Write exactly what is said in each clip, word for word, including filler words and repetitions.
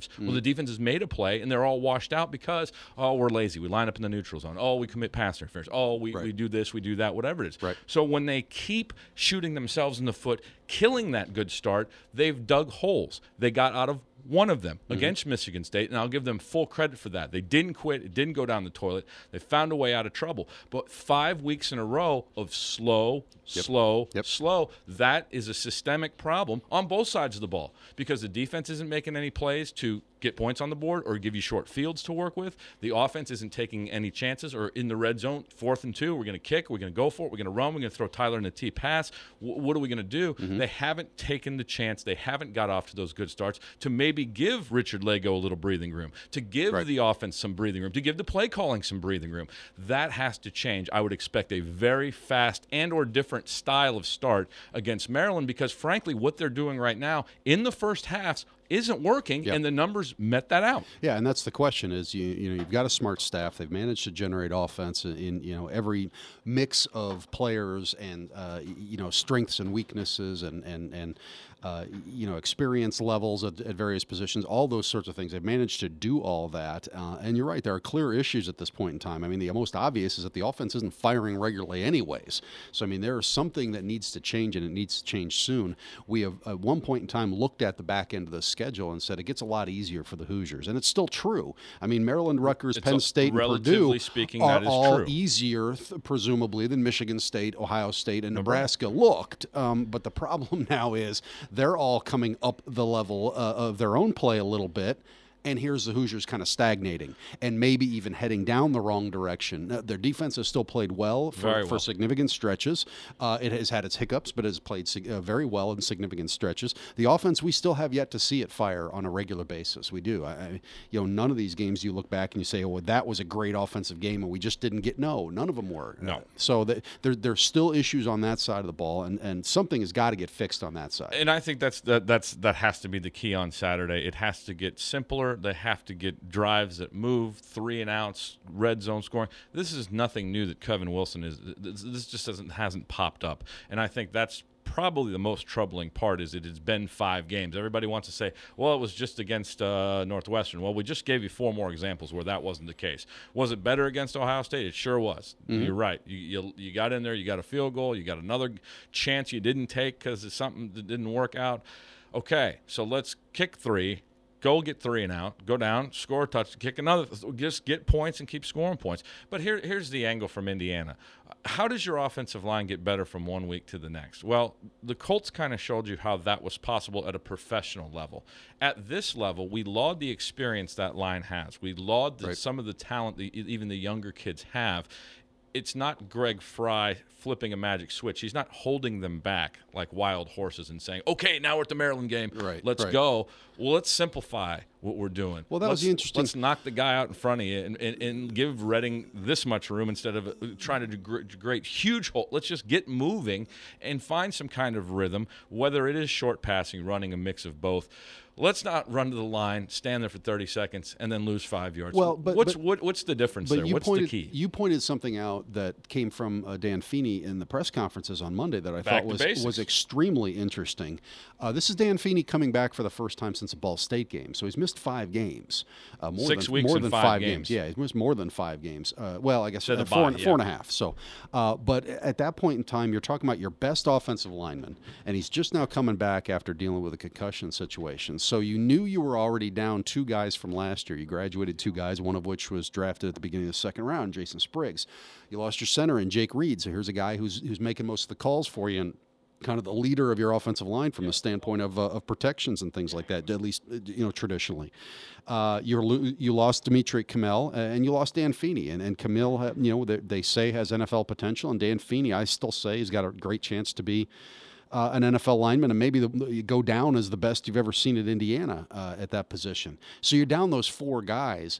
yards. Mm. Well, the defense has made a play, and they're all washed out because, oh, we're lazy. We line up in the neutral zone. Oh, we commit pass interference. Oh, we, right. we do this, we do that, whatever it is. Right. So when they keep shooting themselves in the foot, killing that good start, they've dug holes. They got out of one of them mm-hmm. against Michigan State, and I'll give them full credit for that. They didn't quit. It didn't go down the toilet. They found a way out of trouble. But five weeks in a row of slow, yep. slow, yep. slow, that is a systemic problem on both sides of the ball because the defense isn't making any plays to get points on the board or give you short fields to work with. The offense isn't taking any chances or in the red zone, fourth and two, we're going to kick, we're going to go for it, we're going to run, we're going to throw Tyler in the T pass. W- what are we going to do? Mm-hmm. They haven't taken the chance. They haven't got off to those good starts to maybe give Richard Lego a little breathing room, to give right. the offense some breathing room, to give the play calling some breathing room. That has to change. I would expect a very fast and or different style of start against Maryland because, frankly, what they're doing right now in the first halves isn't working, yep. and the numbers met that out. Yeah, and that's the question is, you you know, you've got a smart staff. They've managed to generate offense in, in you know, every mix of players and, uh, you know, strengths and weaknesses and, and, and uh, you know, experience levels at, at various positions, all those sorts of things. They've managed to do all that. Uh, and you're right, there are clear issues at this point in time. I mean, the most obvious is that the offense isn't firing regularly anyways. So, I mean, there is something that needs to change, and it needs to change soon. We have, at one point in time, looked at the back end of the schedule and said it gets a lot easier for the Hoosiers. And it's still true. I mean, Maryland, Rutgers, it's Penn a, State, and relatively Purdue speaking, are that is all true. easier, th- presumably, than Michigan State, Ohio State, and Nebraska, Nebraska looked. Um, but the problem now is they're all coming up the level uh, of their own play a little bit. And here's the Hoosiers kind of stagnating and maybe even heading down the wrong direction. Uh, their defense has still played well for, well. for significant stretches. Uh, it has had its hiccups, but has played uh, very well in significant stretches. The offense, we still have yet to see it fire on a regular basis. We do. I, I, you know, none of these games you look back and you say, oh, well, that was a great offensive game and we just didn't get. No, none of them were. No. Uh, so the, there, there's still issues on that side of the ball, and, and something has got to get fixed on that side. And I think that's that, that's that has to be the key on Saturday. It has to get simpler. They have to get drives that move, three and outs, red zone scoring. This is nothing new that Kevin Wilson is. This just doesn't hasn't popped up, and I think that's probably the most troubling part. Is it has been five games. Everybody wants to say, well, it was just against uh, Northwestern. Well, we just gave you four more examples where that wasn't the case. Was it better against Ohio State? It sure was. Mm-hmm. You're right. You, you you got in there. You got a field goal. You got another chance you didn't take because it's something that didn't work out. Okay, so let's kick three. Go get three and out, go down, score a touch, kick another, just get points and keep scoring points. But here, here's the angle from Indiana. How does your offensive line get better from one week to the next? Well, the Colts kind of showed you how that was possible at a professional level. At this level, we laud the experience that line has. We laud the, right. some of the talent that even the younger kids have. It's not Greg Fry flipping a magic switch. He's not holding them back like wild horses and saying, okay, now we're at the Maryland game. Right, let's right. go. Well, let's simplify what we're doing. Well, that let's, was the interesting. Let's knock the guy out in front of you and, and, and give Redding this much room instead of trying to do great, great huge hole. Let's just get moving and find some kind of rhythm, whether it is short passing, running, a mix of both. Let's not run to the line, stand there for thirty seconds, and then lose five yards. Well, but, what's but, what, what's the difference but there? You What's pointed, the key? You pointed something out that came from uh, Dan Feeney in the press conferences on Monday that I Back thought to was was extremely interesting. Uh, this is Dan Feeney coming back for the first time since a Ball State game, so he's missed five games. Uh, more Six than, weeks more and than five five games. games. Yeah, he's missed more than five games. Uh, well, I guess Said uh, the four, bye, yeah. four and a half. So, uh, but at that point in time, you're talking about your best offensive lineman, and he's just now coming back after dealing with a concussion situation. So you knew you were already down two guys from last year. You graduated two guys, one of which was drafted at the beginning of the second round, Jason Spriggs. You lost your center in Jake Reed. So here's a guy who's who's making most of the calls for you and kind of the leader of your offensive line from the standpoint of uh, of protections and things like that, at least you know traditionally. Uh, you you lost Dimitri Kamel uh, and you lost Dan Feeney, and and Kamel, uh, you know they, they say has N F L potential, and Dan Feeney I still say he's got a great chance to be Uh, an N F L lineman, and maybe the, you go down as the best you've ever seen at Indiana uh, at that position. So you're down those four guys.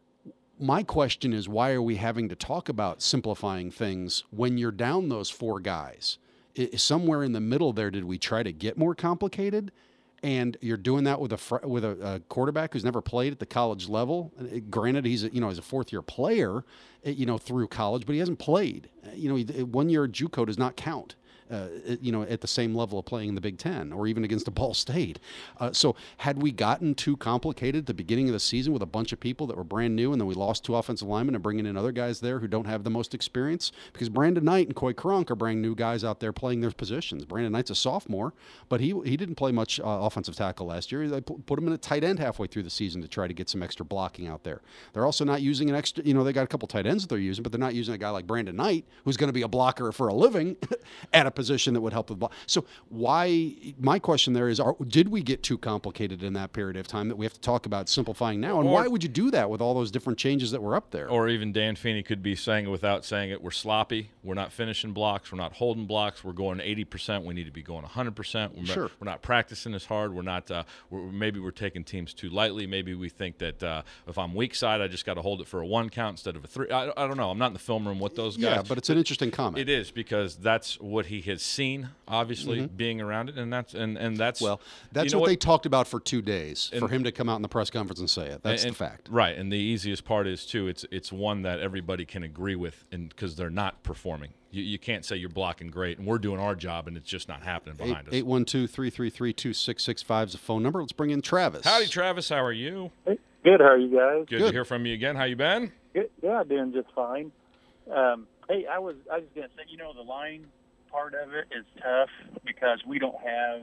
My question is, why are we having to talk about simplifying things when you're down those four guys? I, somewhere in the middle there, did we try to get more complicated? And you're doing that with a fr- with a, a quarterback who's never played at the college level. Granted, he's a, you know he's a fourth year player, you know through college, but he hasn't played. You know, one year at JUCO does not count. uh, you know, at the same level of playing in the Big Ten or even against a Ball State. Uh, so had we gotten too complicated at the beginning of the season with a bunch of people that were brand new, and then we lost two offensive linemen and bringing in other guys there who don't have the most experience? Because Brandon Knight and Coy Cronk are brand new guys out there playing their positions. Brandon Knight's a sophomore, but he he didn't play much uh, offensive tackle last year. They put him in a tight end halfway through the season to try to get some extra blocking out there. They're also not using an extra, you know, they got a couple tight ends that they're using, but they're not using a guy like Brandon Knight, who's going to be a blocker for a living at a position that would help with block. So why, my question there is, are, did we get too complicated in that period of time that we have to talk about simplifying now? And or, why would you do that with all those different changes that were up there? Or even Dan Feeney could be saying it without saying it. We're sloppy. We're not finishing blocks. We're not holding blocks. We're going eighty percent. We need to be going one hundred percent. We're, sure. not, we're not practicing as hard. We're not, uh, we're, maybe we're taking teams too lightly. Maybe we think that uh, if I'm weak side, I just got to hold it for a one count instead of a three. I, I don't know. I'm not in the film room with those guys. Yeah, but it's an interesting comment. It is, because that's what he has seen, obviously, mm-hmm. being around it, and that's and, and that's well, that's you know what, what they talked about for two days and, for him to come out in the press conference and say it. That's and, the fact, right? And the easiest part is too. It's it's one that everybody can agree with, and because they're not performing. You, you can't say you're blocking great, and we're doing our job, and it's just not happening behind Eight, us. eight one two, three three three, two six six five is the phone number. Let's bring in Travis. Howdy, Travis. How are you? Hey, good. How are you guys? Good, Good to hear from you again. How you been? Good. Yeah, doing just fine. Um, hey, I was I was going to say, you know, the line part of it is tough because we don't have,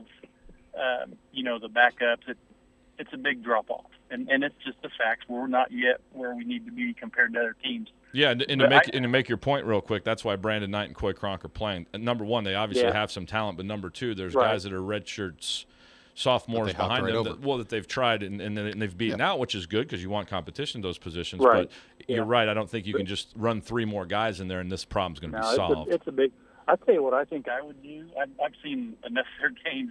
um, you know, the backups. It, it's a big drop-off, and, and it's just the fact we're not yet where we need to be compared to other teams. Yeah, and, and to make I, and to make your point real quick, that's why Brandon Knight and Coy Cronk are playing. And number one, they obviously yeah. have some talent, but number two, there's right. guys that are red shirts, sophomores behind right them, over. that, well, that they've tried and, and they've beaten yeah. out, which is good because you want competition in those positions. Right. But yeah. you're right. I don't think you can just run three more guys in there and this problem's going to no, be solved. It's a, it's a big – I'll tell you what I think I would do. I've, I've seen enough of their games.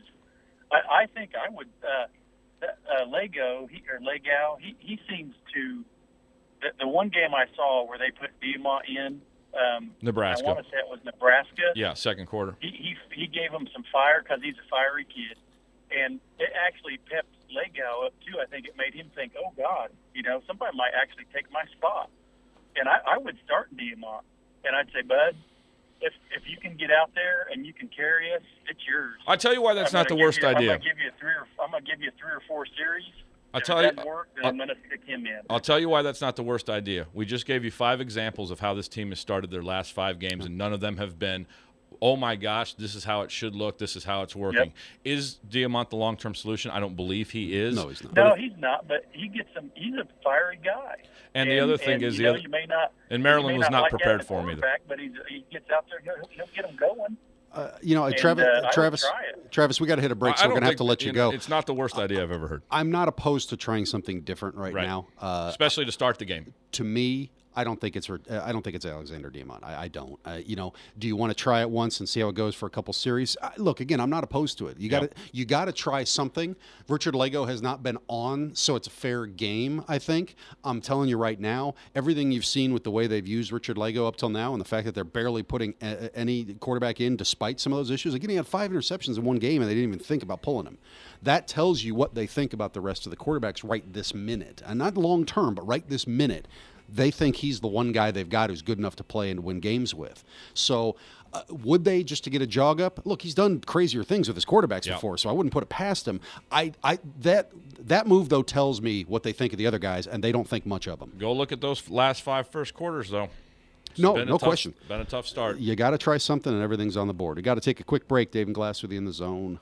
I, I think I would uh, – uh, Lego he, or Legao, he, he seems to the, – the one game I saw where they put Diamont in um, – Nebraska. I want to say it was Nebraska. Yeah, second quarter. He he, he gave him some fire because he's a fiery kid. And it actually pepped Legao up, too. I think it made him think, oh, God, you know, somebody might actually take my spot. And I, I would start Diamont. And I'd say, Bud, if if you can get out there and you can carry us, it's yours. I tell you why that's I'm not the worst you, idea. I'm going to give you three or I'm going to give you three or four series. I'll if tell it you, doesn't work, then I'll, I'm going to stick him in. I'll tell you why that's not the worst idea. We just gave you five examples of how this team has started their last five games, and none of them have been, oh, my gosh, this is how it should look. This is how it's working. Yep. Is Diamont the long-term solution? I don't believe he is. No, he's not. No, he's not, but he gets some. He's a fiery guy. And, and the other thing and, is, you the know, other, you may not, and Maryland you may was not like prepared for him either. But he's, he gets out there, he'll, he'll get him going. Uh, you know, And, Travis, uh, I would Travis, try it. Travis, we got to hit a break, I so we're don't going to have think- to let you know, go. It's not the worst idea I've ever heard, I'm not opposed to trying something different right, Right. now. Uh, especially to start the game. to me, I don't think it's uh, I don't think it's Alexander Diamont. I, I don't. Uh, you know, do you want to try it once and see how it goes for a couple series? Uh, look, again, I'm not opposed to it. You got to Yep. you got to try something. Richard Lego has not been on, so it's a fair game. I think. I'm telling you right now, everything you've seen with the way they've used Richard Lego up till now, and the fact that they're barely putting a, any quarterback in, despite some of those issues. Again, he had five interceptions in one game, and they didn't even think about pulling him. That tells you what they think about the rest of the quarterbacks right this minute, and not long term, but right this minute. They think he's the one guy they've got who's good enough to play and win games with. So uh, would they, just to get a jog up? Look, he's done crazier things with his quarterbacks Yep. before, so I wouldn't put it past him. I, I that that move, though, tells me what they think of the other guys, and they don't think much of them. Go look at those last five first quarters, though. It's No, been a no tough- question. Been a tough start. You got to try something, and everything's on the board. We got to take a quick break. Dave and Glass with you in the zone.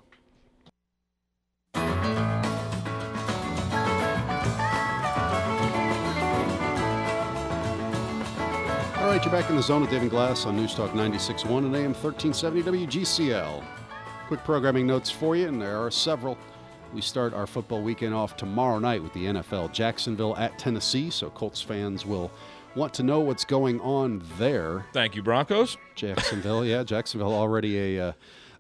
All right, you're back in the zone with Dave and Glass on News Talk ninety-six point one and A M thirteen seventy W G C L. Quick programming notes for you, and there are several. We start our football weekend off tomorrow night with the N F L. Jacksonville at Tennessee, so Colts fans will want to know what's going on there. Thank you, Broncos. Jacksonville, yeah, Jacksonville already a uh,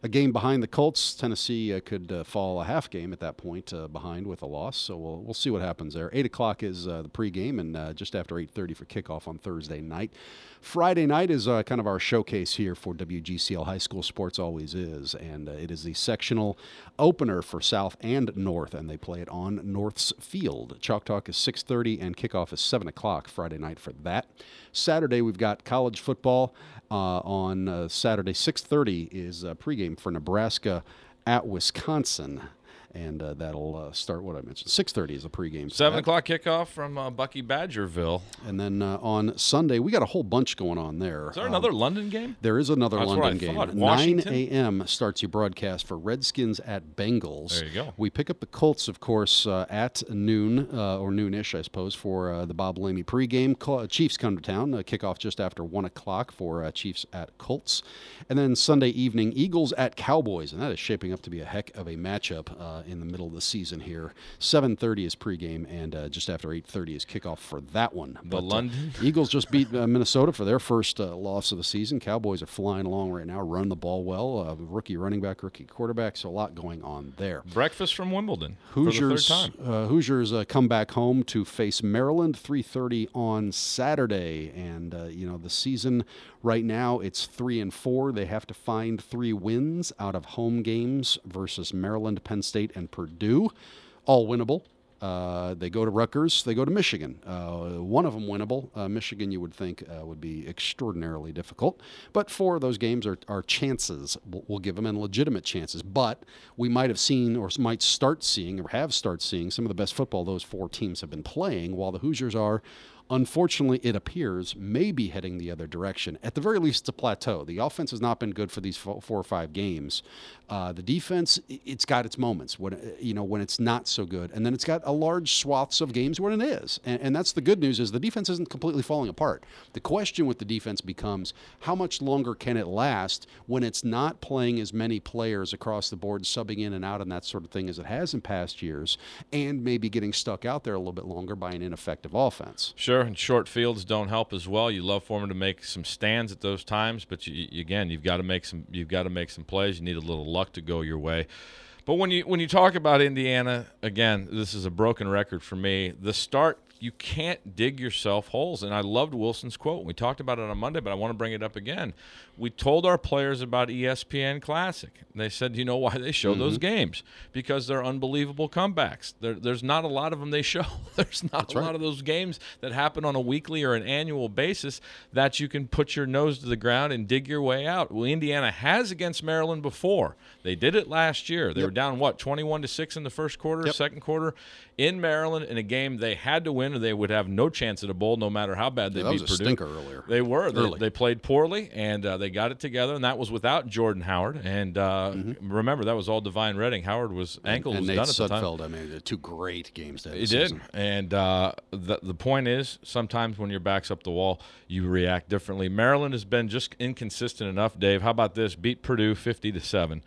a game behind the Colts. Tennessee uh, could uh, fall a half game at that point uh, behind with a loss, so we'll we'll see what happens there. Eight o'clock is uh, the pregame, and uh, just after eight thirty for kickoff on Thursday night. Friday night is uh, kind of our showcase here for W G C L High School Sports, always is, and uh, it is the sectional opener for South and North, and they play it on North's field. Chalk Talk is six thirty, and kickoff is seven o'clock Friday night for that. Saturday, we've got college football. Uh, on uh, Saturday, six thirty is uh, pregame for Nebraska at Wisconsin. And uh, that'll uh, start what I mentioned. six thirty is the pregame. seven o'clock kickoff from uh, Bucky Badgerville. And then uh, on Sunday, we got a whole bunch going on there. Is there um, another London game? There is another That's London what I game. thought. nine Washington? a.m. starts your broadcast for Redskins at Bengals. There you go. We pick up the Colts, of course, uh, at noon, uh, or noonish, I suppose, for uh, the Bob Lamy pregame. Col- Chiefs come to town. Uh, kickoff just after one o'clock for uh, Chiefs at Colts. And then Sunday evening, Eagles at Cowboys. And that is shaping up to be a heck of a matchup uh, in the middle of the season here. seven thirty is pregame, and uh, just after eight thirty is kickoff for that one. The But, London? Uh, Eagles just beat uh, Minnesota for their first uh, loss of the season. Cowboys are flying along right now, run the ball well. Uh, rookie running back, rookie quarterback, so a lot going on there. Breakfast from Wimbledon Hoosiers, for the third time. Uh, Hoosiers uh, come back home to face Maryland, three thirty on Saturday. And, uh, you know, the season right now, it's three and four. They have to find three wins out of home games versus Maryland, Penn State, and Purdue. All winnable. Uh, they go to Rutgers. They go to Michigan. Uh, one of them winnable. Uh, Michigan, you would think, uh, would be extraordinarily difficult. But four of those games are, are chances. We'll, we'll give them, and legitimate chances. But we might have seen, or might start seeing, or have started seeing, some of the best football those four teams have been playing, while the Hoosiers are, unfortunately, it appears, maybe heading the other direction. At the very least, it's a plateau. The offense has not been good for these four or five games. Uh, the defense, it's got its moments when you know when it's not so good, and then it's got a large swaths of games when it is. And, and that's the good news: is the defense isn't completely falling apart. The question with the defense becomes how much longer can it last when it's not playing as many players across the board, subbing in and out, and that sort of thing as it has in past years, and maybe getting stuck out there a little bit longer by an ineffective offense. Sure, and short fields don't help as well. You love for them to make some stands at those times, but you, you, again, you've got to make some. You've got to make some plays. You need a little luck to go your way. But when you when you talk about Indiana, again, this is a broken record for me. The start, you can't dig yourself holes. And I loved Wilson's quote. We talked about it on Monday, but I want to bring it up again. We told our players about E S P N Classic. They said, you know why they show mm-hmm. those games? Because they're unbelievable comebacks. There, there's not a lot of them they show. There's not That's a right. lot of those games that happen on a weekly or an annual basis that you can put your nose to the ground and dig your way out. Well, Indiana has against Maryland before. They did it last year. They yep. were down, what, twenty-one to six in the first quarter, yep. second quarter, in Maryland in a game they had to win or they would have no chance at a bowl no matter how bad they yeah, that beat was a Purdue. Stinker earlier. They were. They, Early. they played poorly, and uh, they got it together, and that was without Jordan Howard. And uh, mm-hmm. remember, that was all Divine Redding. Howard was ankle and, and was Nate done at Sudfeld, the time. I mean, two great games that He season. did. And uh, the, the point is, sometimes when your back's up the wall, you react differently. Maryland has been just inconsistent enough, Dave. How about this? Beat Purdue fifty to seven.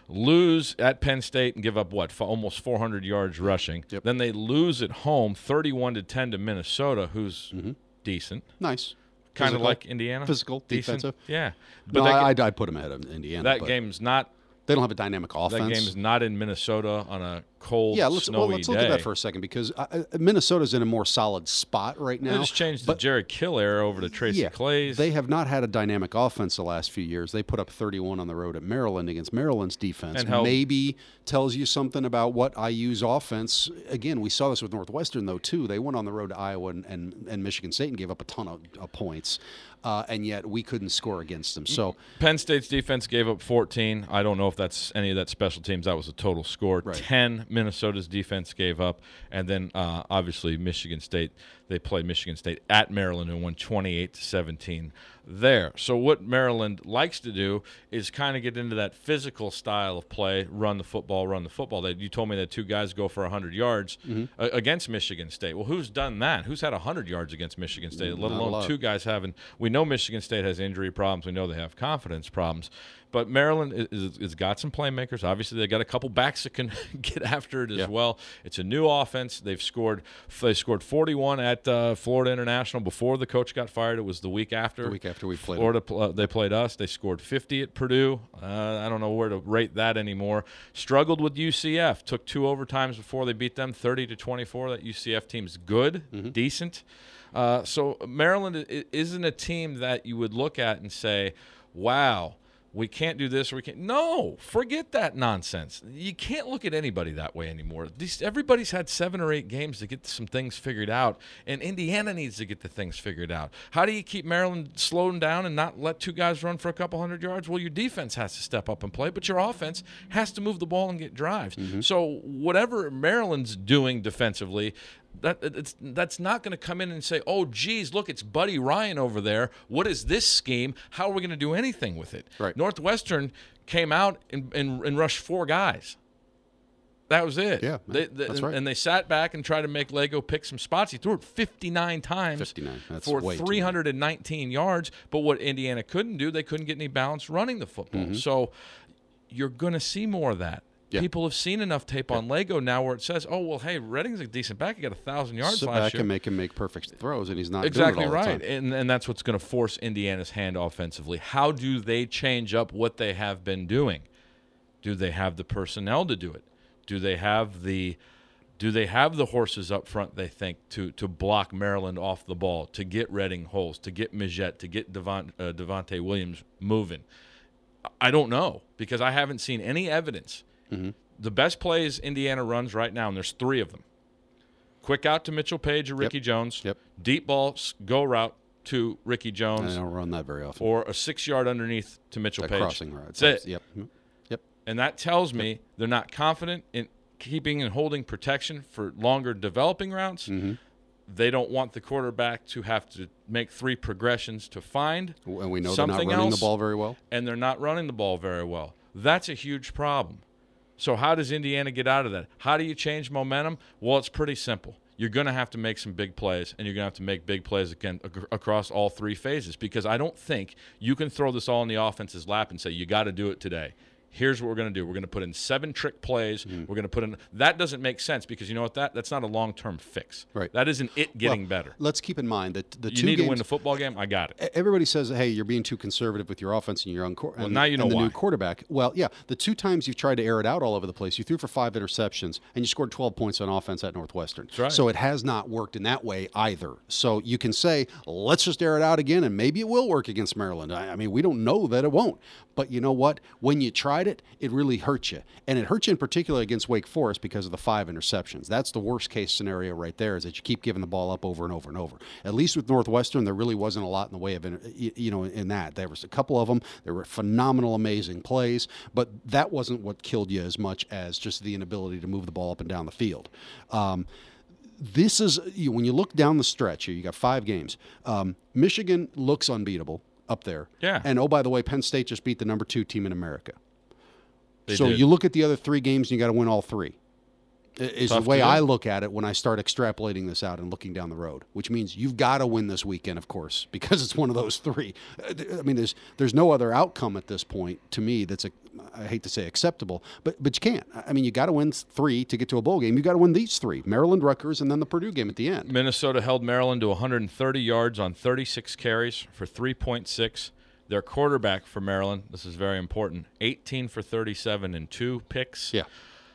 Lose at Penn State and give up, what, for almost four hundred yards rushing. Yep. Then they lose at home thirty-one to ten to Minnesota, who's mm-hmm. decent. Nice. Kind Physical, of like Indiana. Physical, decent. defensive. Yeah. But no, that, I, I'd, I'd put them ahead of Indiana. That but game's not. They don't have a dynamic offense. That game is not in Minnesota on a cold, yeah, let's, snowy well, let's look day. at that for a second because uh, Minnesota's in a more solid spot right now. They just changed the Jared Kill era over to Tracy yeah, Clays. They have not had a dynamic offense the last few years. They put up thirty-one on the road at Maryland against Maryland's defense. And held, maybe tells you something about what I U's offense. Again, we saw this with Northwestern, though, too. They went on the road to Iowa and, and, and Michigan State and gave up a ton of, of points. Uh, and yet we couldn't score against them. So Penn State's defense gave up fourteen. I don't know if that's any of that special teams. That was a total score. Right. ten Minnesota's defense gave up. And then, uh, obviously, Michigan State. They played Michigan State at Maryland and won twenty-eight to seventeen there. So what Maryland likes to do is kind of get into that physical style of play, run the football, run the football. They, you told me that two guys go for one hundred yards mm-hmm. uh, against Michigan State. Well, who's done that? Who's had one hundred yards against Michigan State, let Not alone two guys having – we know Michigan State has injury problems. We know they have confidence problems. But Maryland is, is got some playmakers. Obviously, they got a couple backs that can get after it as Yeah. well. It's a new offense. They've scored. They scored forty-one at uh, Florida International before the coach got fired. It was the week after. The week after we played Florida, uh, they played us. They scored fifty at Purdue. Uh, I don't know where to rate that anymore. Struggled with U C F. Took two overtimes before they beat them, thirty to twenty-four. That U C F team's good, Mm-hmm. decent. Uh, so Maryland i- isn't a team that you would look at and say, wow, we can't do this or we can't. No, forget that nonsense. You can't look at anybody that way anymore. These, everybody's had seven or eight games to get some things figured out, and Indiana needs to get the things figured out. How do you keep Maryland slowing down and not let two guys run for a couple hundred yards? Well, your defense has to step up and play, but your offense has to move the ball and get drives. So whatever Maryland's doing defensively, That it's that's not going to come in and say, "Oh, geez, look, it's Buddy Ryan over there. What is this scheme? How are we going to do anything with it?" Right. Northwestern came out and, and, and rushed four guys. That was it. Yeah, they, they, that's and, right. and they sat back and tried to make Lego pick some spots. He threw it fifty-nine times fifty-nine. That's for way too three hundred nineteen yards. But what Indiana couldn't do, they couldn't get any balance running the football. So you're going to see more of that. Yeah. People have seen enough tape on Lego now where it says, "Oh well, hey, Redding's a decent back. He got a thousand yards Sit last back year." and make him make perfect throws, and he's not Exactly doing it all right, the time. and and that's what's going to force Indiana's hand offensively. How do they change up what they have been doing? Do they have the personnel to do it? Do they have the do they have the horses up front? They think to to block Maryland off the ball, to get Redding holes, to get Mijette, to get Devon, uh, Devontae Williams moving. I don't know because I haven't seen any evidence. Mm-hmm. The best plays Indiana runs right now, and there's three of them. Quick out to Mitchell Page or Ricky Jones. Yep. Deep ball, s- go route to Ricky I Jones, don't run that very often. or a six-yard underneath to Mitchell That Page. crossing route. That's it. Yep. Mhm. Yep. And that tells me they're not confident in keeping and holding protection for longer developing routes. Mm-hmm. They don't want the quarterback to have to make three progressions to find And we know something they're not running else, the ball very well. and they're not running the ball very well. That's a huge problem. So how does Indiana get out of that? How do you change momentum? Well, it's pretty simple. You're going to have to make some big plays, and you're going to have to make big plays again ac- across all three phases, because I don't think you can throw this all in the offense's lap and say, you got to do it today. Here's what we're going to do. We're going to put in seven trick plays. Mm-hmm. We're going to put in – that doesn't make sense, because you know what? That That's not a long-term fix. Right. That isn't it getting Well, better. Let's keep in mind that the You two need games, to win the football game. I got it. everybody says, "Hey, you're being too conservative with your offense and your own quar- and, now you know and the why. new quarterback." Well, yeah, the two times you've tried to air it out all over the place, you threw for five interceptions and you scored twelve points on offense at Northwestern. That's right. So it has not worked in that way either. So you can say, "Let's just air it out again, and maybe it will work against Maryland." I, I mean, we don't know that it won't, but you know what? When you tried it, it really hurt you, and it hurt you in particular against Wake Forest because of the five interceptions. That's the worst case scenario right there, is that you keep giving the ball up over and over and over. At least with Northwestern, there really wasn't a lot in the way of, you know, in that. There was a couple of them. There were phenomenal, amazing plays, but that wasn't what killed you as much as just the inability to move the ball up and down the field. Um, this is, you when you look down the stretch here, you got five games. Um, Michigan looks unbeatable up there. Yeah. And oh, by the way, Penn State just beat the number two team in America. They so did. you look at the other three games, and you got to win all three. Is Tough the way to do. I look at it when I start extrapolating this out and looking down the road, which means you've got to win this weekend, of course, because it's one of those three. I mean, there's there's no other outcome at this point to me that's a, I hate to say acceptable, but but you can't. I mean, you got to win three to get to a bowl game. You got to win these three: Maryland, Rutgers, and then the Purdue game at the end. Minnesota held Maryland to one hundred thirty yards on thirty-six carries for three point six. Their quarterback for Maryland, this is very important, eighteen for thirty-seven and two picks. Yeah.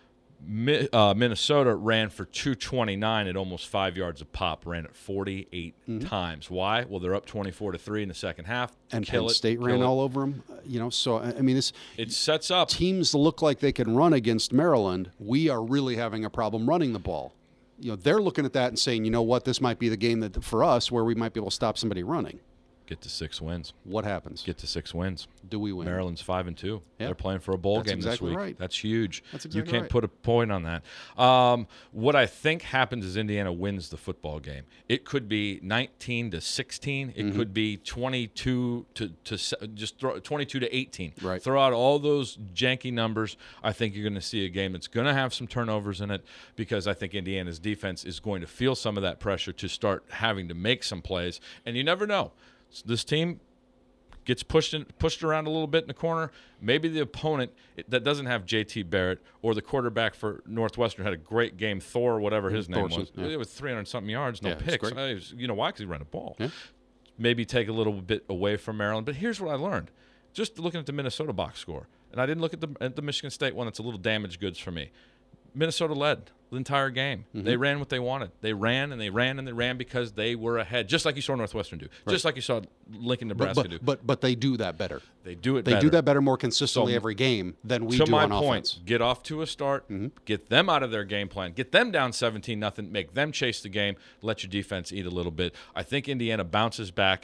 Mi- uh, Minnesota ran for two twenty-nine at almost five yards a pop, ran it forty-eight Mm-hmm. times. Why? Well, they're up twenty-four to three in the second half. And Kill Penn it, State kill ran it. all over them. You know, so I I mean, this It sets up. teams look like they can run against Maryland. We are really having a problem running the ball. You know, they're looking at that and saying, you know what, this might be the game that for us where we might be able to stop somebody running. Get to six wins. What happens? Get to six wins. Do we win? Maryland's five and two. Yeah. They're playing for a bowl That's game exactly this week. right. That's huge. That's you exactly can't right. put a point on that. Um, what I think happens is Indiana wins the football game. It could be nineteen to sixteen. It Mm-hmm. could be twenty-two to to se- just throw twenty-two to eighteen. Right. Throw out all those janky numbers. I think you're going to see a game that's going to have some turnovers in it, because I think Indiana's defense is going to feel some of that pressure to start having to make some plays. And you never know. This team gets pushed in, pushed around a little bit in the corner. Maybe the opponent that doesn't have J T Barrett or the quarterback for Northwestern had a great game, Thor, whatever his name Thorson, was. yeah. It was three hundred something yards, no Yeah, it's picks. great. I was- you know why? Because he ran the ball. Yeah. Maybe take a little bit away from Maryland. But here's what I learned. Just looking at the Minnesota box score, and I didn't look at the, at the Michigan State one. It's a little damaged goods for me. Minnesota led the entire game. Mm-hmm. They ran what they wanted. They ran and they ran and they ran because they were ahead, just like you saw Northwestern do, Right. just like you saw Lincoln, But, Nebraska but, do. but but they do that better. They do it They better. do that better more consistently So, every game than we to do my on point, offense. get off to a start, get them out of their game plan, get them down seventeen nothing, make them chase the game, let your defense eat a little bit. I think Indiana bounces back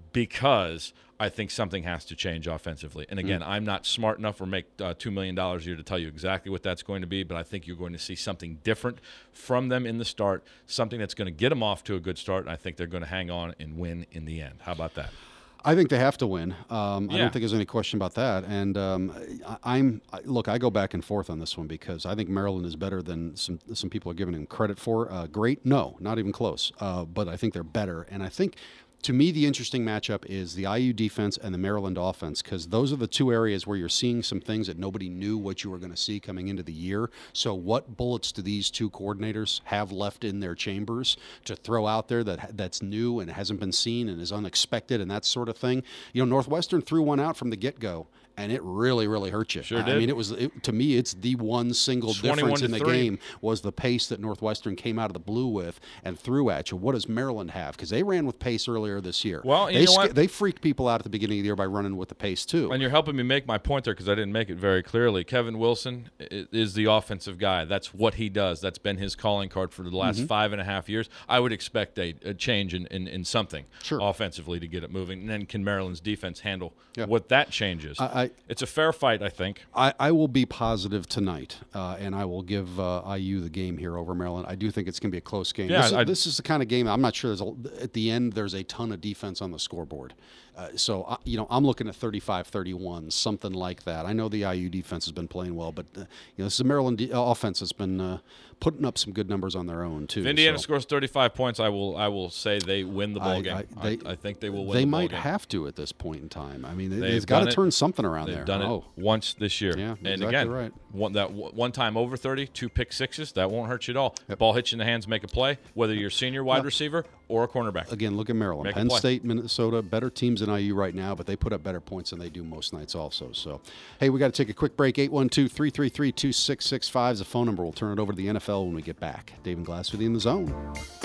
because I think something has to change offensively. And again, I'm not smart enough or make uh, two million dollars a year to tell you exactly what that's going to be, but I think you're going to see something different from them in the start, something that's going to get them off to a good start, and I think they're going to hang on and win in the end. How about that? I think they have to win. Um, I Yeah. don't think there's any question about that. And um, I, I'm I, look. I go back and forth on this one because I think Maryland is better than some some people are giving them credit for. Uh, great? No, not even close. Uh, but I think they're better. And I think, to me, the interesting matchup is the I U defense and the Maryland offense, because those are the two areas where you're seeing some things that nobody knew what you were going to see coming into the year. So what bullets do these two coordinators have left in their chambers to throw out there that that's new and hasn't been seen and is unexpected and that sort of thing? You know, Northwestern threw one out from the get-go, and it really, really hurt you. Sure I did. mean, it was it, to me, it's the one single difference in the twenty-one to three. game was the pace that Northwestern came out of the blue with and threw at you. What does Maryland have? Because they ran with pace earlier this year. Well, you they know what? they freaked people out at the beginning of the year by running with the pace too. And you're helping me make my point there because I didn't make it very clearly. Kevin Wilson i- is the offensive guy. That's what he does. That's been his calling card for the last Mm-hmm. five and a half years. I would expect a, a change in, in, in something Sure. offensively to get it moving. And then can Maryland's defense handle Yeah. what that change is? I- I- it's a fair fight, I think. I, I will be positive tonight, uh, and I will give uh, I U the game here over Maryland. I do think it's going to be a close game. Yeah, this, is, I- this is the kind of game I'm not sure there's a, at the end there's a ton of defense on the scoreboard. Uh, so, uh, you know, I'm looking at thirty-five thirty-one, something like that. I know the I U defense has been playing well, but, uh, you know, this is a Maryland de- offense that's been uh, putting up some good numbers on their own, too. If Indiana so. scores thirty-five points, I will I will say they win the ball I- game. I- I, they- I think they will win They the ball might game. have to at this point in time. I mean, they, They've they've got to done it. turn something around They've there. done it oh. once this year. Yeah, and exactly again, right. one that one time over thirty, two pick sixes, that won't hurt you at all. Ball hits you in the hands, make a play, whether you're a senior wide receiver or a cornerback. Again, look at Maryland. Make a Penn play. State, Minnesota, better teams than I U right now, but they put up better points than they do most nights also. So, hey, we got to take a quick break. eight one two, three three three, two six six five is the phone number. We'll turn it over to the N F L when we get back. Dave and Glass with you in the zone.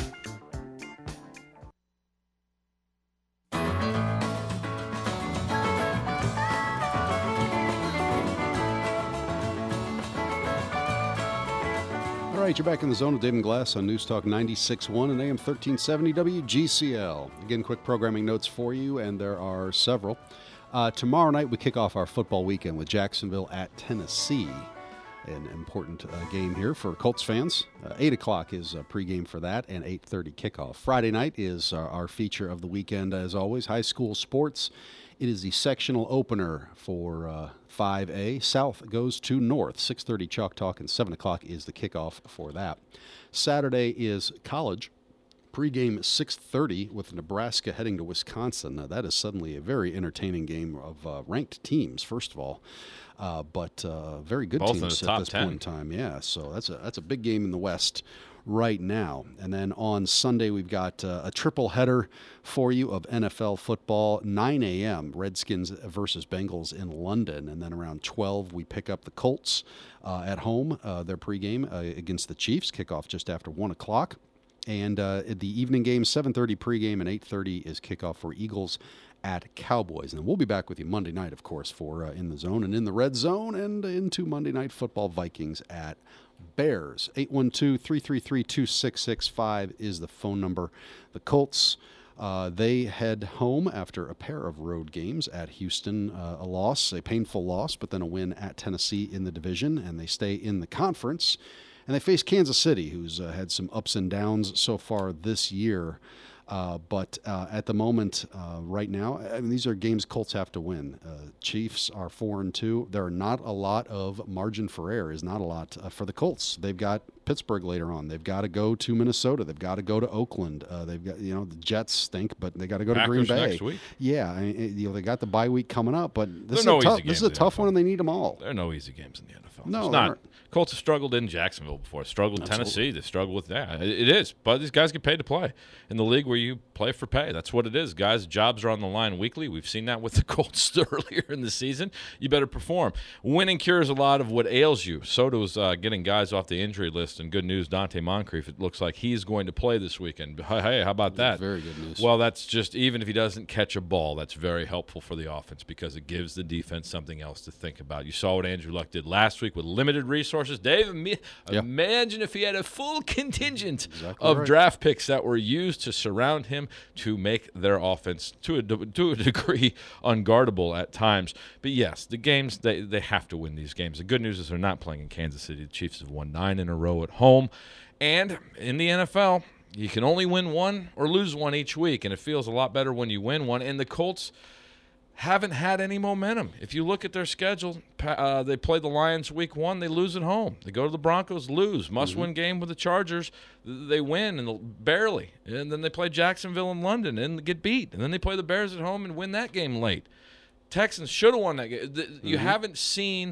All right, you're back in the zone with Dave and Glass on News Talk ninety-six point one and A M thirteen seventy W G C L. Again, quick programming notes for you, and there are several. Uh, tomorrow night, we kick off our football weekend with Jacksonville at Tennessee. An important uh, game here for Colts fans. Uh, eight o'clock is a pregame for that, and eight thirty kickoff. Friday night is our, our feature of the weekend, as always, high school sports. It is the sectional opener for uh, five A. South goes to North. six thirty Chalk Talk, and seven o'clock is the kickoff for that. Saturday is college. Pregame six thirty with Nebraska heading to Wisconsin. Now, that is suddenly a very entertaining game of uh, ranked teams, first of all. Uh, but uh, very good Both in teams the at top this ten. point in time. Yeah, so that's a that's a big game in the West right now. And then on Sunday, we've got uh, a triple header for you of N F L football. nine a.m. Redskins versus Bengals in London. And then around twelve, we pick up the Colts uh, at home, uh, their pregame uh, against the Chiefs. Kickoff just after one o'clock. And uh, the evening game, seven thirty pregame, and eight thirty is kickoff for Eagles at Cowboys. And we'll be back with you Monday night, of course, for uh, In the Zone and In the Red Zone, and into Monday Night Football Vikings at Bears. eight one two, three three three, two six six five is the phone number. The Colts, uh, they head home after a pair of road games at Houston, uh, a loss, a painful loss, but then a win at Tennessee in the division, and they stay in the conference. And they face Kansas City, who's uh, had some ups and downs so far this year. Uh, but uh, at the moment, uh, right now, I mean, these are games Colts have to win. Uh, Chiefs are four and two. There are not a lot of margin for error. Is not a lot uh, for the Colts. They've got Pittsburgh later on. They've got to go to Minnesota. They've got to go to Oakland. Uh, they've got you know the Jets stink, but they got to go to Green Packers Bay next week. Yeah, I mean, you know they got the bye week coming up, but this There are is no a easy tough. This is games a in the tough N F L. one, and they need them all. There are no easy games in the N F L. No, it's there not. aren't. Colts have struggled in Jacksonville before. Struggled in Absolutely. Tennessee. They struggle with that. It it is. But these guys get paid to play in the league where you play for pay. That's what it is. Guys' jobs are on the line weekly. We've seen that with the Colts earlier in the season. You better perform. Winning cures a lot of what ails you. So does uh, getting guys off the injury list. And good news, Dante Moncrief, it looks like he's going to play this weekend. Hey, how about that? Very good news. Well, that's just, even if he doesn't catch a ball, that's very helpful for the offense because it gives the defense something else to think about. You saw what Andrew Luck did last week with limited resources. Dave, me- Yeah. imagine if he had a full contingent Exactly of right. draft picks that were used to surround him to make their offense, to a, to a degree, unguardable at times. But yes, the games, they, they have to win these games. The good news is they're not playing in Kansas City. The Chiefs have won nine in a row at home. And in the N F L, you can only win one or lose one each week, and it feels a lot better when you win one. And the Colts haven't had any momentum. If you look at their schedule, uh, they play the Lions week one, they lose at home. They go to the Broncos, lose. Must-win game with the Chargers, they win and barely. And then they play Jacksonville and London and get beat. And then they play the Bears at home and win that game late. Texans should have won that game. You mm-hmm. haven't seen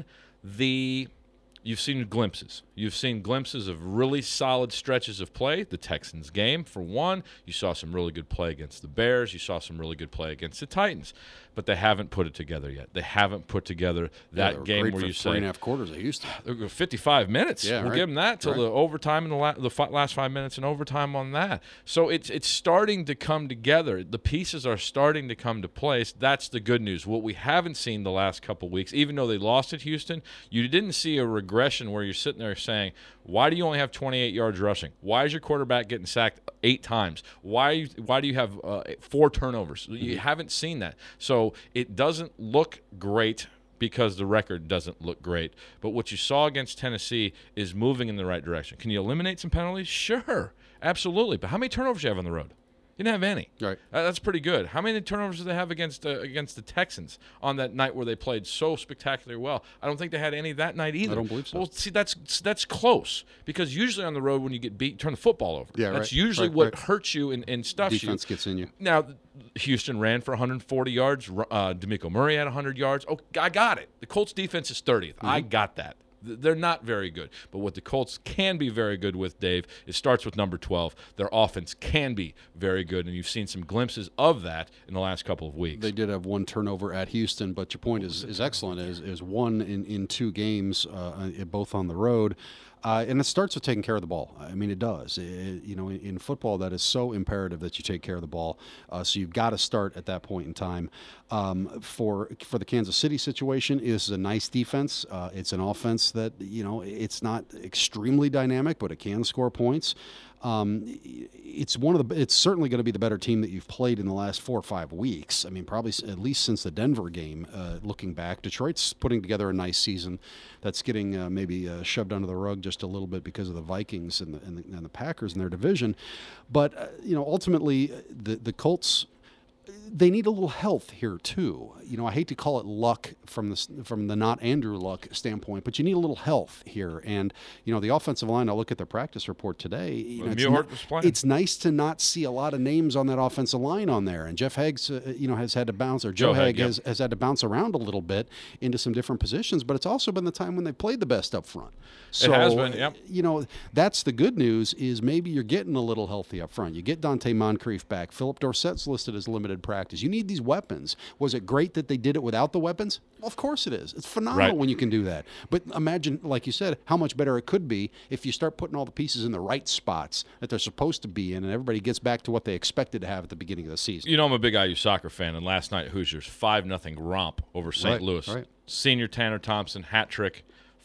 the – you've seen glimpses. You've seen glimpses of really solid stretches of play. The Texans game, for one. You saw some really good play against the Bears. You saw some really good play against the Titans. But they haven't put it together yet. They haven't put together that yeah, game great where for you three say and a half quarters at Houston. fifty-five minutes. Yeah, we'll right. give them that till right. the overtime in the, la- the f- last five minutes and overtime on that. So it's it's starting to come together. The pieces are starting to come to place. That's the good news. What we haven't seen the last couple weeks, even though they lost at Houston, you didn't see a regression where you're sitting there saying, why do you only have twenty-eight yards rushing? Why is your quarterback getting sacked eight times? Why why do you have uh, four turnovers? Mm-hmm. You haven't seen that. So it doesn't look great because the record doesn't look great. But what you saw against Tennessee is moving in the right direction. Can you eliminate some penalties? Sure, absolutely. But how many turnovers do you have on the road? You didn't have any. Right. Uh, that's pretty good. How many turnovers did they have against uh, against the Texans on that night where they played so spectacularly well? I don't think they had any that night either. I don't believe so. Well, see, that's that's close because usually on the road when you get beat, turn the football over. Yeah, that's right. usually right, what right. hurts you and, and stuffs you. Defense gets in you. Now, Houston ran for one hundred forty yards. Uh, DeMeco Murray had one hundred yards. Oh, I got it. The Colts defense is thirtieth. Mm-hmm. I got that. They're not very good. But what the Colts can be very good with, Dave, it starts with number twelve. Their offense can be very good, and you've seen some glimpses of that in the last couple of weeks. They did have one turnover at Houston, but your point is, is excellent, is, is one in, in two games, uh, both on the road. Uh, and it starts with taking care of the ball. I mean, it does. It, you know, in, in football, that is so imperative that you take care of the ball. Uh, so you've got to start at that point in time. Um, for for the Kansas City situation, is a nice defense. Uh, it's an offense that, you know, it's not extremely dynamic, but it can score points. Um, it's one of the. It's certainly going to be the better team that you've played in the last four or five weeks. I mean, probably at least since the Denver game. Uh, looking back, Detroit's putting together a nice season. That's getting uh, maybe uh, shoved under the rug just a little bit because of the Vikings and the and the, and the Packers in their division. But uh, you know, ultimately, the the Colts, they need a little health here too. You know, I hate to call it luck from the from the not Andrew Luck standpoint, but you need a little health here. And you know, the offensive line. I look at their practice report today. You know, it's, Muhart not, was playing. It's nice to not see a lot of names on that offensive line on there. And Jeff Hagg's, uh, you know, has had to bounce, or Joe, Joe Hagg, Hagg has, yep. has had to bounce around a little bit into some different positions. But it's also been the time when they played the best up front. So, it has been, yep. you know, that's the good news. Is maybe you're getting a little healthy up front. You get Dante Moncrief back. Philip Dorsett's listed as limited practice. You need these weapons. Was it great that they did it without the weapons? Well, of course it is. It's phenomenal right. when you can do that. But imagine, like you said, how much better it could be if you start putting all the pieces in the right spots that they're supposed to be in, and everybody gets back to what they expected to have at the beginning of the season. You know, I'm a big I U soccer fan, and last night Hoosiers five nothing romp over Saint Right, Louis. right. Senior Tanner Thompson hat trick.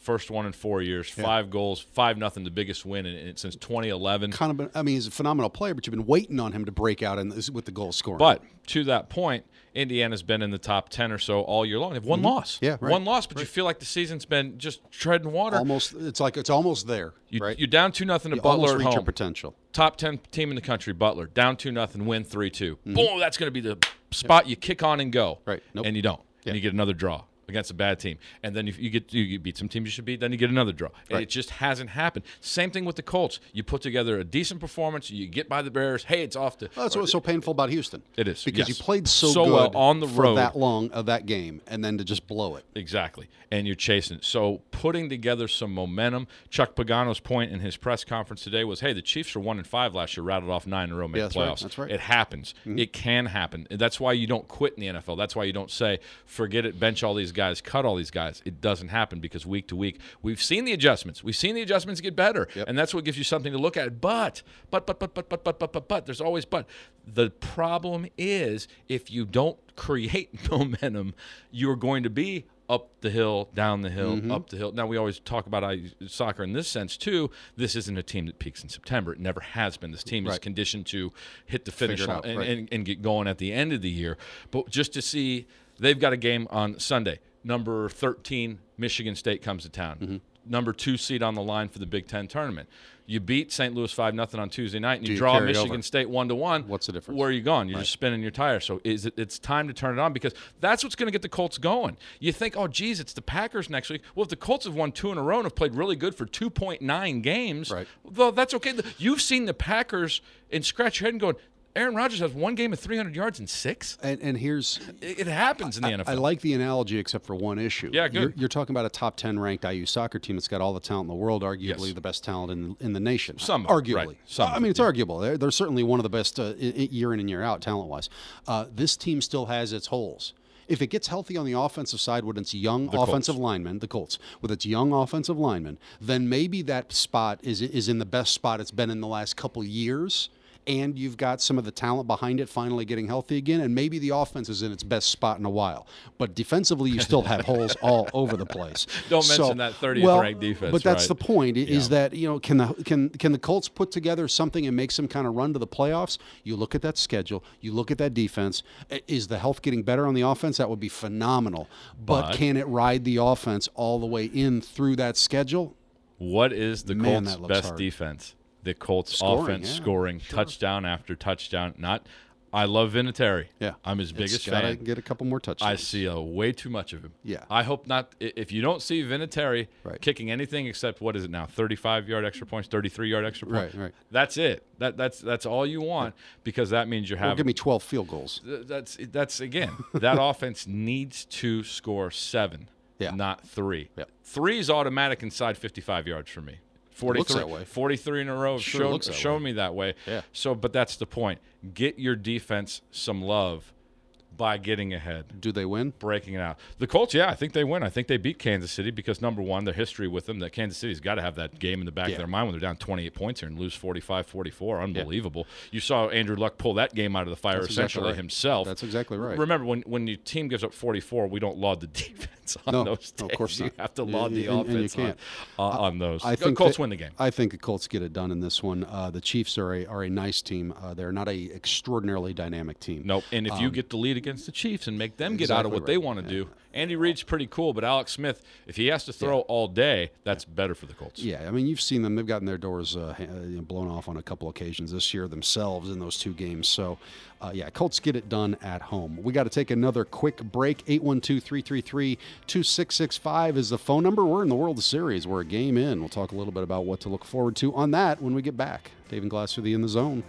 First one in four years, Yeah. five goals, five nothing, the biggest win in, in, since twenty eleven. Kind of, been, I mean, he's a phenomenal player, but you've been waiting on him to break out in this, with the goal scoring. But to that point, Indiana's been in the top ten or so all year long. They've one loss. Yeah, right. One loss, but you Right. feel like the season's been just treading water. almost, it's like it's almost there, You, right? You're down two nothing to You Butler almost at reach your home. potential. Top ten team in the country, Butler. Down two nothing, win three two. Mm-hmm. Boom, that's going to be the spot you kick on and go. Right. Nope. And you don't. Yeah. And you get another draw against a bad team. And then if you get you beat some teams you should beat, then you get another draw. And Right. it just hasn't happened. Same thing with the Colts. You put together a decent performance, you get by the Bears, hey, it's off to Well, that's what's so painful about Houston. It is, because yes. you played so, So good well on the for road. that long of that game, and then to just blow it. Exactly. And you're chasing it. So putting together some momentum. Chuck Pagano's point in his press conference today was, hey, the Chiefs were one and five last year, rattled off nine in a row, made Yeah, that's playoffs. right. That's right. It happens. Mm-hmm. It can happen. That's why you don't quit in the N F L. That's why you don't say, forget it, bench all these guys, cut all these guys. It doesn't happen because week to week, we've seen the adjustments. We've seen the adjustments get better. Yep. And that's what gives you something to look at. But, but, but, but, but, but, but, but, but, but, there's always but. The problem is if you don't create momentum, you're going to be up the hill, down the hill, Mm-hmm. up the hill. Now, we always talk about I- soccer in this sense, too. This isn't a team that peaks in September. It never has been. This team is Right. conditioned to hit the finish Figure it line out, and, right. and, and get going at the end of the year. But just to see, they've got a game on Sunday. Number thirteen, Michigan State comes to town. Mm-hmm. Number two seed on the line for the Big Ten tournament. You beat Saint Louis five nothing on Tuesday night, and Do you you draw carry it Michigan over? State one to one. What's the difference? Where are you going? You're Right. just spinning your tires. So is it? It's time to turn it on because that's what's going to get the Colts going. You think, oh, geez, it's the Packers next week. Well, if the Colts have won two in a row and have played really good for two point nine games, Right. well, that's okay. You've seen the Packers and scratch your head and going, Aaron Rodgers has one game of three hundred yards and six. And, and here's It, it happens in the I, N F L. I like the analogy, except for one issue. Yeah, good. You're, you're talking about a top ten ranked I U soccer team that's got all the talent in the world, arguably Yes. the best talent in in the nation. Some of it, arguably. right. Some I of mean, it, it's yeah. arguable. They're, they're certainly one of the best uh, i- i- year in and year out, talent wise. Uh, this team still has its holes. If it gets healthy on the offensive side with its young The offensive Colts. linemen, the Colts, with its young offensive linemen, then maybe that spot is is in the best spot it's been in the last couple years. And you've got some of the talent behind it finally getting healthy again, and maybe the offense is in its best spot in a while. But defensively, you still have holes all over the place. Don't So- mention that thirtieth well, ranked defense, But that's right? the point. i- Is Yeah. that you know can the can can the Colts put together something and make some kind of run to the playoffs? You look at that schedule, you look at that defense. I- Is the health getting better on the offense? That would be phenomenal. But, But- can it ride the offense all the way in through that schedule? What is the Man, Colts' that looks best hard. defense? The Colts' Scoring, offense, yeah, scoring sure. touchdown after touchdown. Not, I love Vinatieri. Yeah, I'm his It's biggest gotta fan. Get a couple more touchdowns. I see a way too much of him. Yeah. I hope not. i- If you don't see Vinatieri Right. kicking anything except what is it now, thirty-five yard extra points, thirty-three yard extra points. Right, right. That's it. That that's that's all you want because that means you Or have. give me twelve field goals. Th- That's that's again. That offense needs to score seven, Yeah. not three. Yep. Three is automatic inside fifty-five yards for me. forty-three, that way. forty-three in a row Sure showed, looks that showed way. me that way. Yeah. So, but that's the point. Get your defense some love by getting ahead. Do they win? Breaking it out. The Colts, yeah, I think they win. I think they beat Kansas City because, number one, their history with them, that Kansas City's got to have that game in the back Yeah. of their mind when they're down twenty-eight points here and lose forty-five forty-four. Unbelievable. You saw Andrew Luck pull that game out of the fire That's exactly essentially right. himself. That's exactly right. Remember, when, when your team gives up forty-four, we don't laud the defense on No, those no, days. of course You not. have to Yeah, laud the and- and you offense can't. on, uh, on those. I Go think Colts that- win the game. I think the Colts get it done in this one. Uh, the Chiefs are a are a nice team. Uh, they're not a extraordinarily dynamic team. Nope. And if you get the lead against the Chiefs and make them get out of Um, Exactly what they right. want to Yeah. do, Andy Reid's pretty cool, but Alex Smith, if he has to throw all day, that's better for the Colts. Yeah, I mean, you've seen them. They've gotten their doors uh, ha- you know, blown off on a couple occasions this year themselves in those two games. So, uh, yeah, Colts get it done at home. We got to take another quick break. eight one two, three three three, two six six five is the phone number. We're in the World Series. We're a game in. We'll talk a little bit about what to look forward to on that when we get back. Dave and Glass with you in the zone.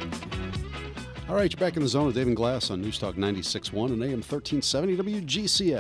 All right, you're back in the zone with Dave and Glass on Newstalk ninety-six point one and A M thirteen seventy W G C L.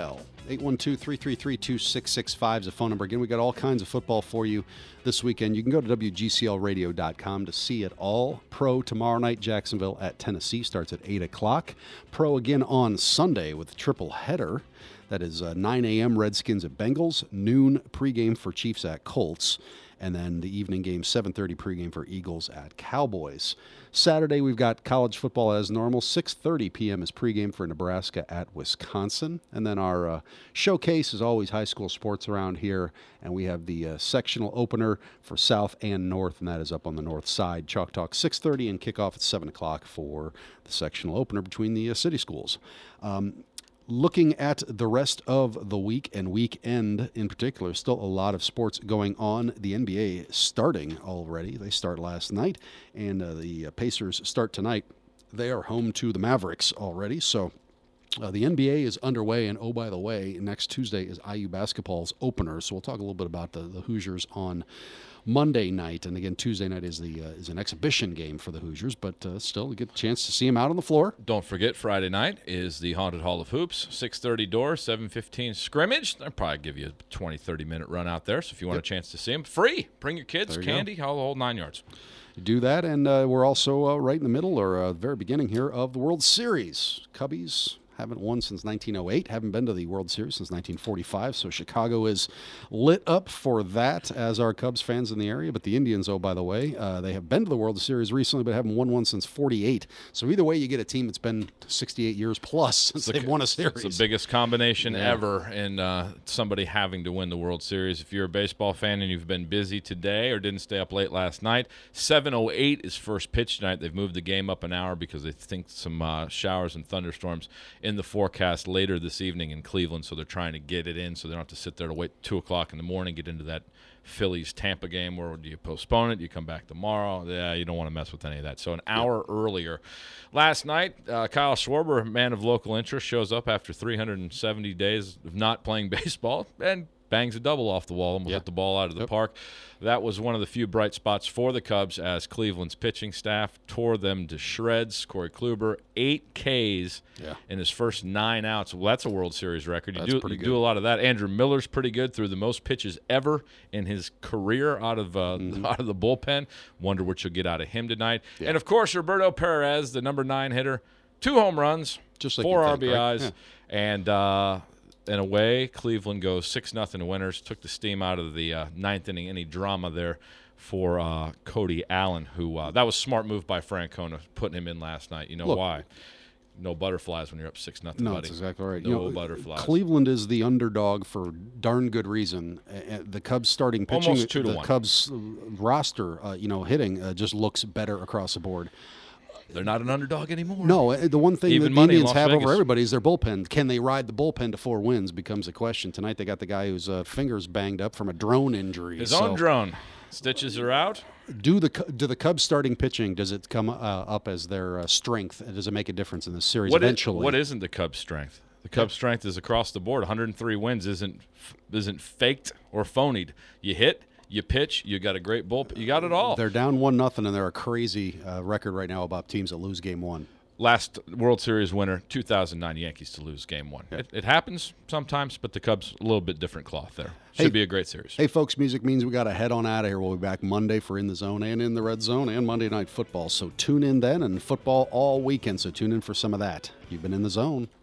eight one two, three three three, two six six five is the phone number. Again, we got all kinds of football for you this weekend. You can go to W G C L radio dot com to see it all. Pro tomorrow night, Jacksonville at Tennessee, starts at eight o'clock. Pro again on Sunday with a triple header. That is uh, nine a.m. Redskins at Bengals, noon pregame for Chiefs at Colts, and then the evening game, seven thirty pregame for Eagles at Cowboys. Saturday, we've got college football as normal. six thirty p.m. is pregame for Nebraska at Wisconsin. And then our uh, showcase is always high school sports around here. And we have the uh, sectional opener for South and North, and that is up on the north side. Chalk Talk six thirty and kickoff at seven o'clock for the sectional opener between the uh, city schools. Um, Looking at the rest of the week and weekend in particular, still a lot of sports going on. The N B A starting already. They start last night, and uh, the Pacers start tonight. They are home to the Mavericks already, so uh, the N B A is underway. And oh, by the way, next Tuesday is I U basketball's opener, so we'll talk a little bit about the, the Hoosiers on Monday night, and again Tuesday night is the uh, is an exhibition game for the Hoosiers, but uh, still you get a chance to see them out on the floor. Don't forget Friday night is the Haunted Hall of Hoops, six thirty door, seven fifteen scrimmage. They'll probably give you a twenty, thirty minute run out there, so if you want yep. a chance to see them, free. Bring your kids, you candy, all the whole nine yards. Do that, and uh, we're also uh, right in the middle, or uh, the very beginning here, of the World Series. Cubbies haven't won since nineteen oh eight, haven't been to the World Series since nineteen forty-five, so Chicago is lit up for that, as are Cubs fans in the area. But the Indians, oh, by the way, uh, they have been to the World Series recently, but haven't won one since forty-eight. So either way, you get a team that's been sixty-eight years plus since they've won a series. It's the biggest combination yeah. ever in uh, somebody having to win the World Series. If you're a baseball fan and you've been busy today or didn't stay up late last night, seven oh eight is first pitch tonight. They've moved the game up an hour because they think some uh, showers and thunderstorms in the forecast later this evening in Cleveland, so they're trying to get it in so they don't have to sit there to wait two o'clock in the morning, get into that Phillies-Tampa game where do you postpone it, you come back tomorrow. Yeah, you don't want to mess with any of that. So an hour yeah. earlier. Last night, uh, Kyle Schwarber, man of local interest, shows up after three hundred seventy days of not playing baseball and bangs a double off the wall and will yep. hit the ball out of the yep. park. That was one of the few bright spots for the Cubs as Cleveland's pitching staff tore them to shreds. Corey Kluber, eight Ks yeah. in his first nine outs. Well, that's a World Series record. You, that's do, pretty you good. do a lot of that. Andrew Miller's pretty good, threw the most pitches ever in his career out of uh, mm-hmm. out of the bullpen. Wonder what you'll get out of him tonight. Yeah. And, of course, Roberto Perez, the number nine hitter, two home runs, Just like four think, R B Is, right? yeah. and uh, – in a way, Cleveland goes six nothing winners, took the steam out of the uh, ninth inning, any drama there for uh, Cody Allen, who uh, that was a smart move by Francona, putting him in last night. You know Look, why? No butterflies when you're up six nothing, no, buddy. that's exactly right. No you know, butterflies. Cleveland is the underdog for darn good reason. Uh, the Cubs starting pitching, Almost two to the one. Cubs roster, uh, you know, hitting uh, just looks better across the board. They're not an underdog anymore. No, the one thing Even that the money in Indians Las have Vegas. over everybody is their bullpen. Can they ride the bullpen to four wins becomes a question. Tonight they got the guy whose uh, fingers banged up from a drone injury. His so own drone. Stitches are out. Do the do the Cubs starting pitching, does it come uh, up as their uh, strength? Does it make a difference in this series What eventually? Is, what isn't the Cubs' strength? The Cubs' strength is across the board. one hundred three wins isn't isn't faked or phonied. You hit, you pitch, you got a great bullpen. You got it all. They're down one nothing, and they're a crazy uh, record right now about teams that lose game one. Last World Series winner, two thousand nine Yankees to lose game one. Yeah. It, it happens sometimes, but the Cubs, a little bit different cloth there. Should Hey- be a great series. Hey, folks, music means we got to head on out of here. We'll be back Monday for In the Zone and In the Red Zone and Monday Night Football. So tune in then, and football all weekend. So tune in for some of that. You've been In the Zone.